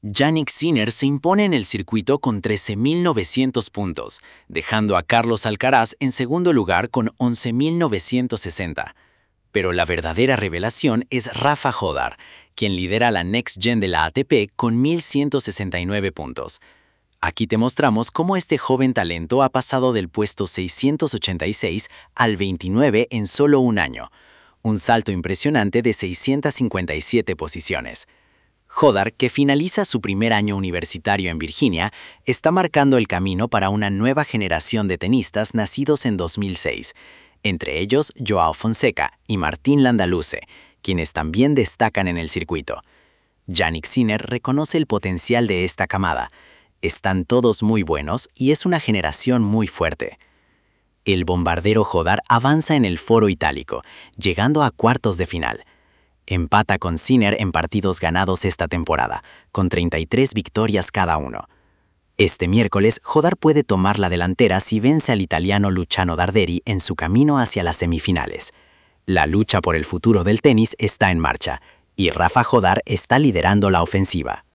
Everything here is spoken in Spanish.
Jannik Sinner se impone en el circuito con 13.900 puntos, dejando a Carlos Alcaraz en segundo lugar con 11.960. Pero la verdadera revelación es Rafa Jodar, quien lidera la Next Gen de la ATP con 1.169 puntos. Aquí te mostramos cómo este joven talento ha pasado del puesto 686 al 29 en solo un año, un salto impresionante de 657 posiciones. Jodar, que finaliza su primer año universitario en Virginia, está marcando el camino para una nueva generación de tenistas nacidos en 2006, entre ellos Joao Fonseca y Martín Landaluce, quienes también destacan en el circuito. Jannik Sinner reconoce el potencial de esta camada. Están todos muy buenos y es una generación muy fuerte. El bombardero Jodar avanza en el foro itálico, llegando a cuartos de final. Empata con Sinner en partidos ganados esta temporada, con 33 victorias cada uno. Este miércoles, Jodar puede tomar la delantera si vence al italiano Luciano Darderi en su camino hacia las semifinales. La lucha por el futuro del tenis está en marcha, y Rafa Jodar está liderando la ofensiva.